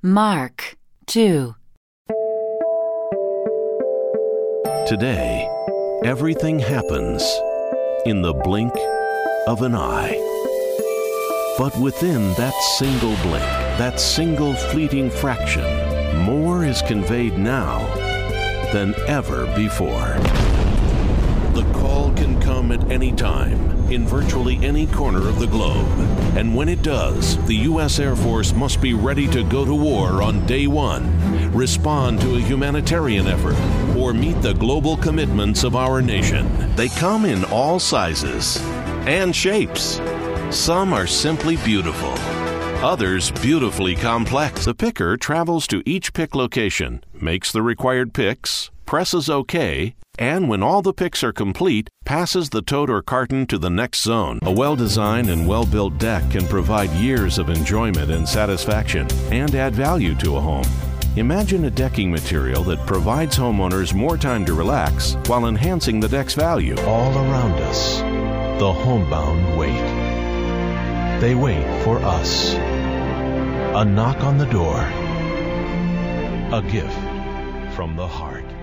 Mark 2. Today, everything happens in the blink of an eye. But within that single blink, that single fleeting fraction, more is conveyed now than ever before. The call can come at any time, in virtually any corner of the globe. And when it does, the U.S. Air Force must be ready to go to war on day one, respond to a humanitarian effort, or meet the global commitments of our nation. They come in all sizes and shapes. Some are simply beautiful, others beautifully complex. The picker travels to each pick location, makes the required picks, presses OK, and when all the picks are complete, passes the tote or carton to the next zone. A well-designed and well-built deck can provide years of enjoyment and satisfaction and add value to a home. Imagine a decking material that provides homeowners more time to relax while enhancing the deck's value. All around us, the homebound wait. They wait for us. A knock on the door. A gift from the heart.